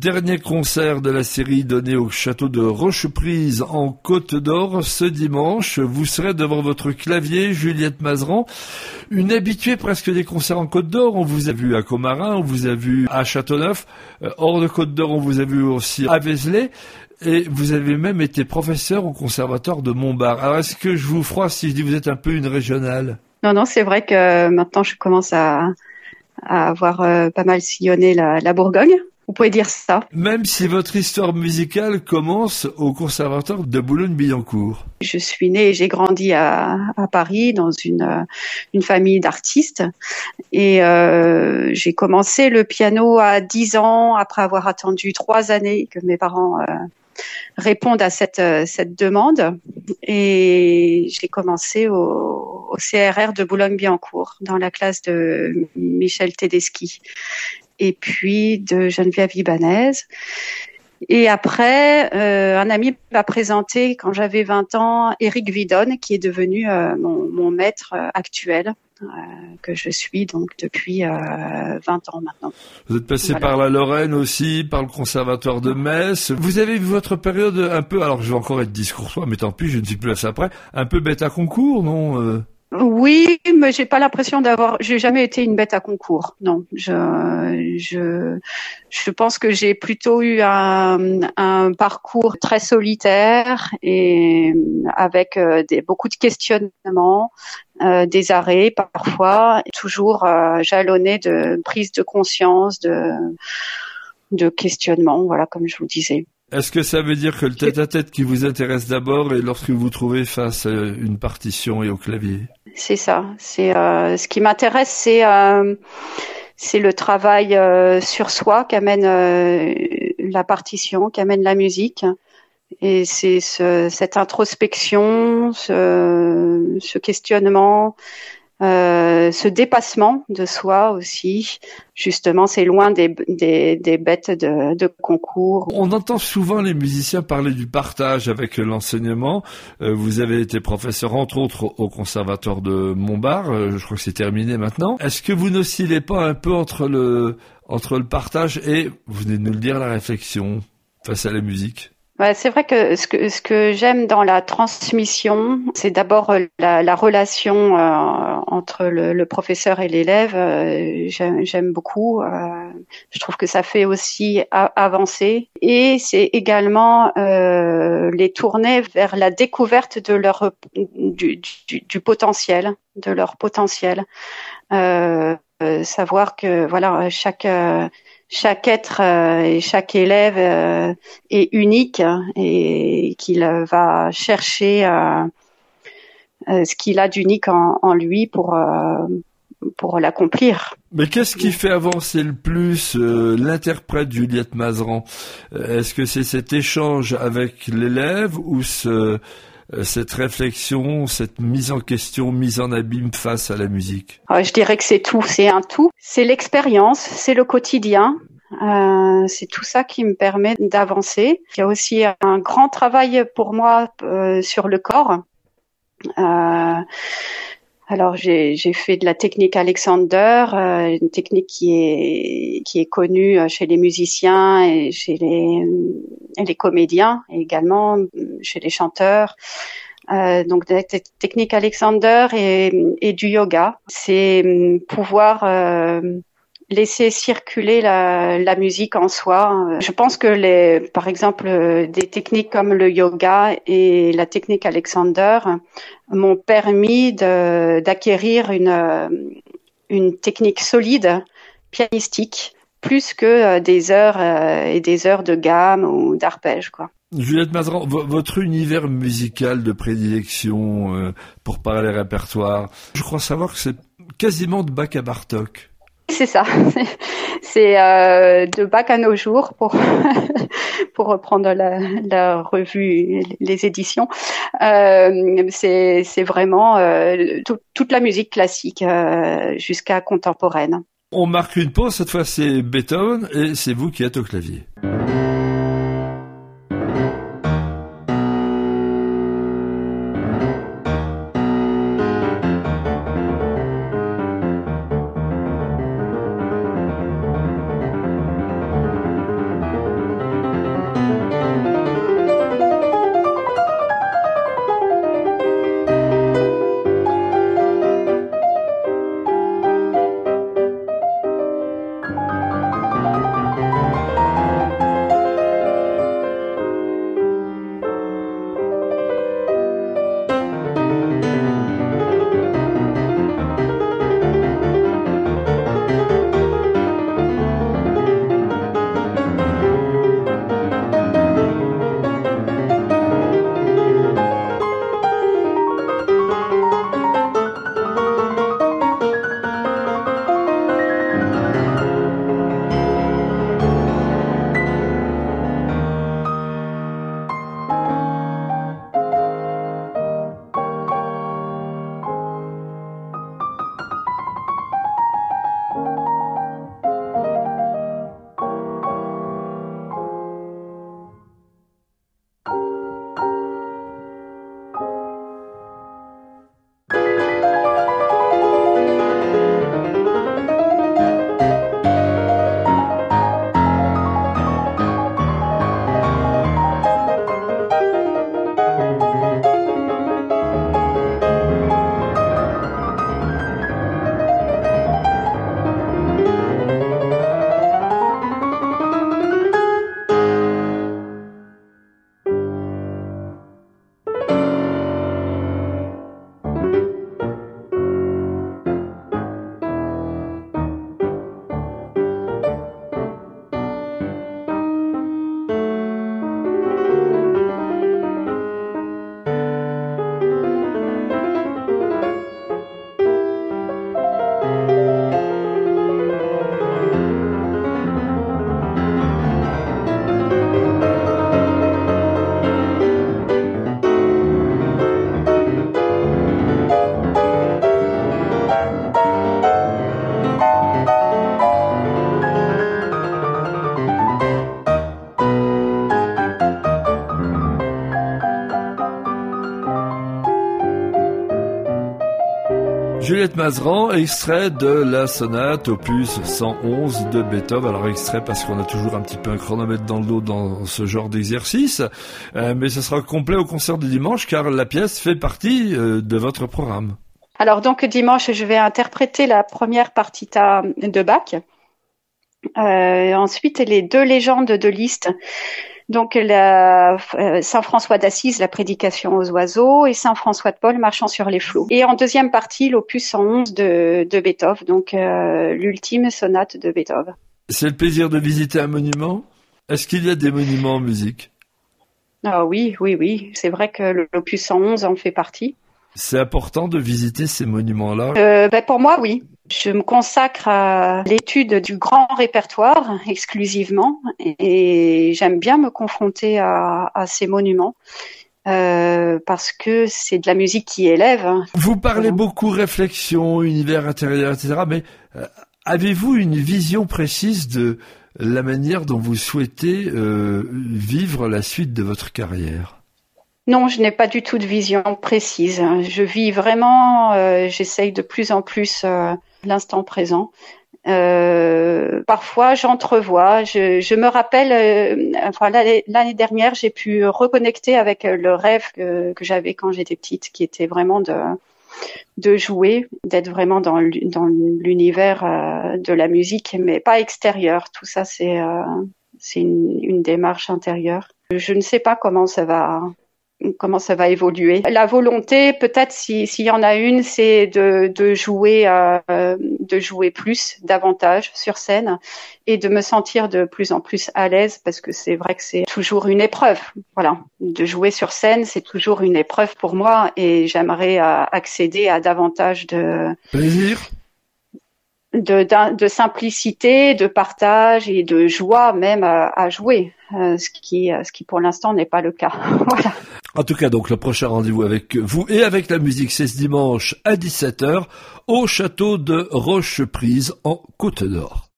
Dernier concert de la série donné au château de Rocheprise en Côte d'Or ce dimanche. Vous serez devant votre clavier, Juliette Mazeran, une habituée presque des concerts en Côte d'Or. On vous a vu à Commarin, on vous a vu à Châteauneuf, hors de Côte d'Or, on vous a vu aussi à Vézelay. Et vous avez même été professeur au conservatoire de Montbard. Alors, est-ce que je vous froisse si je dis que vous êtes un peu une régionale? Non, c'est vrai que maintenant je commence à avoir pas mal sillonné la Bourgogne. Vous pouvez dire ça. Même si votre histoire musicale commence au conservatoire de Boulogne-Billancourt. Je suis née et j'ai grandi à Paris dans une famille d'artistes. Et j'ai commencé le piano à 10 ans après avoir attendu 3 années que mes parents répondent à cette demande. Et j'ai commencé au CRR de Boulogne-Billancourt dans la classe de Michel Tedeschi et puis de Geneviève Ibanez. Et après, un ami m'a présenté, quand j'avais 20 ans, Éric Vidonne, qui est devenu mon maître actuel, que je suis donc depuis 20 ans maintenant. Vous êtes passé par la Lorraine aussi, par le conservatoire de Metz. Vous avez vu votre période un peu, alors je vais encore être discoursois, mais tant pis, je ne suis plus à ça après, un peu bête à concours, non Oui, mais j'ai pas l'impression j'ai jamais été une bête à concours. Non, je pense que j'ai plutôt eu un parcours très solitaire et avec beaucoup de questionnements, des arrêts parfois, toujours jalonnés de prise de conscience, de questionnement, voilà, comme je vous disais. Est-ce que ça veut dire que le tête-à-tête qui vous intéresse d'abord est lorsque vous vous trouvez face à une partition et au clavier? C'est ça. C'est ce qui m'intéresse, c'est le travail sur soi qu'amène la partition, qu'amène la musique, et c'est cette introspection, ce questionnement. Ce dépassement de soi aussi, justement, c'est loin des bêtes de concours. On entend souvent les musiciens parler du partage avec l'enseignement. Vous avez été professeur, entre autres, au conservatoire de Montbard. Je crois que c'est terminé maintenant. Est-ce que vous n'oscillez pas un peu entre le partage et, vous venez de nous le dire, la réflexion face à la musique? Ouais, c'est vrai que ce que j'aime dans la transmission, c'est d'abord la relation entre le professeur et l'élève. J'aime beaucoup. Je trouve que ça fait aussi avancer. Et c'est également les tourner vers la découverte de du potentiel, de leur potentiel. Savoir que voilà, chaque être et chaque élève est unique et qu'il va chercher ce qu'il a d'unique en lui pour l'accomplir. Mais qu'est-ce qui fait avancer le plus l'interprète Juliette Mazeran? Est-ce que c'est cet échange avec l'élève ou cette réflexion, cette mise en question, mise en abîme face à la musique? Je dirais que c'est tout, c'est un tout. C'est l'expérience, c'est le quotidien. C'est tout ça qui me permet d'avancer. Il y a aussi un grand travail pour moi sur le corps. Alors j'ai fait de la technique Alexander, une technique qui est connue chez les musiciens et chez les comédiens, et également chez les chanteurs. Donc de la technique Alexander et du yoga. C'est pouvoir laisser circuler la musique en soi. Je pense que par exemple, des techniques comme le yoga et la technique Alexander m'ont permis d'acquérir une technique solide, pianistique, plus que des heures et des heures de gamme ou d'arpège, quoi. Juliette Mazeran, votre univers musical de prédilection pour parler répertoire, je crois savoir que c'est quasiment de Bach à Bartók. C'est ça, c'est de Bach à nos jours pour reprendre la revue, les éditions. C'est vraiment toute la musique classique jusqu'à contemporaine. On marque une pause, cette fois c'est Beethoven et c'est vous qui êtes au clavier. Juliette Mazeran, extrait de la sonate opus 111 de Beethoven. Alors extrait parce qu'on a toujours un petit peu un chronomètre dans le dos dans ce genre d'exercice, mais ce sera complet au concert de dimanche car la pièce fait partie de votre programme. Alors donc dimanche, je vais interpréter la première partita de Bach. Ensuite, les deux légendes de Liszt. Donc Saint François d'Assise, la prédication aux oiseaux, et Saint François de Paul, marchant sur les flots. Et en deuxième partie, l'opus 111 de Beethoven, donc l'ultime sonate de Beethoven. C'est le plaisir de visiter un monument. Est-ce qu'il y a des monuments en musique? Ah oui. C'est vrai que l'opus 111 en fait partie. C'est important de visiter ces monuments-là? Pour moi, oui. Je me consacre à l'étude du grand répertoire exclusivement et j'aime bien me confronter à ces monuments parce que c'est de la musique qui élève. Vous parlez beaucoup réflexion, univers intérieur, etc. Mais avez-vous une vision précise de la manière dont vous souhaitez vivre la suite de votre carrière? Non, je n'ai pas du tout de vision précise. Je vis vraiment, j'essaye de plus en plus l'instant présent. Parfois, j'entrevois. Je me rappelle, l'année dernière, j'ai pu reconnecter avec le rêve que j'avais quand j'étais petite, qui était vraiment de jouer, d'être vraiment dans l'univers de la musique, mais pas extérieur. Tout ça, c'est une démarche intérieure. Je ne sais pas comment ça va évoluer. La volonté, peut-être s'il y en a une, c'est de jouer plus, davantage sur scène et de me sentir de plus en plus à l'aise parce que c'est vrai que c'est toujours une épreuve. Voilà, de jouer sur scène, c'est toujours une épreuve pour moi et j'aimerais accéder à davantage de plaisir, de simplicité, de partage et de joie même à jouer, ce qui pour l'instant n'est pas le cas. Voilà. En tout cas, donc, le prochain rendez-vous avec vous et avec la musique, c'est ce dimanche à 17h au château de Rocheprise en Côte d'Or.